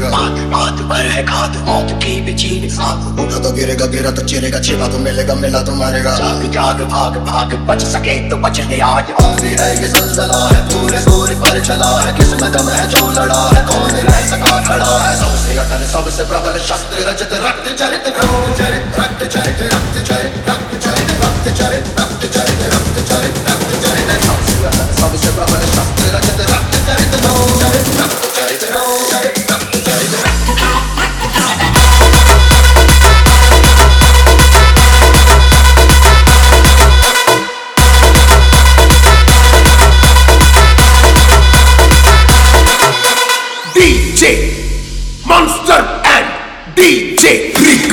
मरेगा। हाथ पर है खाद मौत की बेचीनी साथ, उठा तो गिरेगा गिरा तो चिरेगा, छिपा तो मिलेगा मिला तो मरेगा। जाग जाग भाग भाग बच सके तो बच ले आज, आंधी है ये ज़लज़ला है पूरे सूर्य पर चला है, किस्मत में है जो लड़ा है कौन रह सका खड़ा है। सबसे अटल सबसे प्रबल शस्त्र रजत रक्त चरित रक्त चरित रक्त चरित रक्त चरित रक्त चरित रक्त चरित रक्त चरित रक्त चरित रक्त चरित सबसे अटल सबसे प्रबल शस्त्र रजत रक्त चरित चरित रक्त चरित चरित रक्त चरित। DJ Monster and DJ Rick.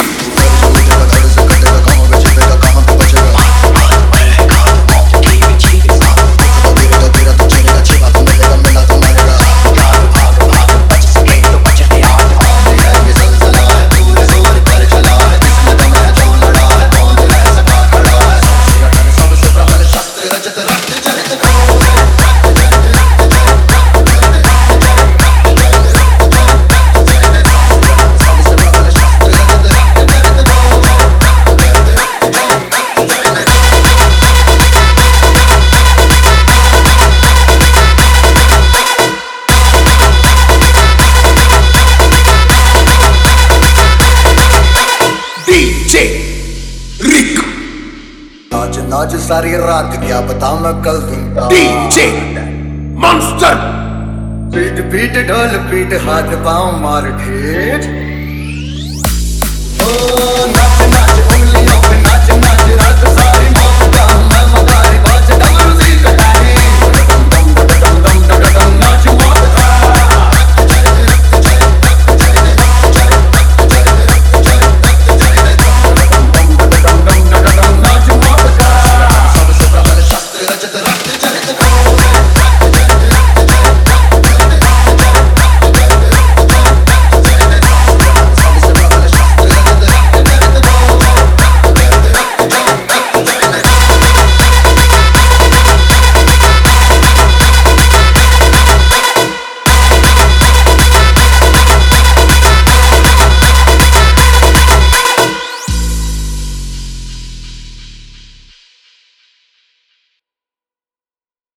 आज सारी रात क्या बता मैं कल दूंगा। DJ Monster. पीट पीट ढोल पीट हाथ पाँव मार भेंट। ओ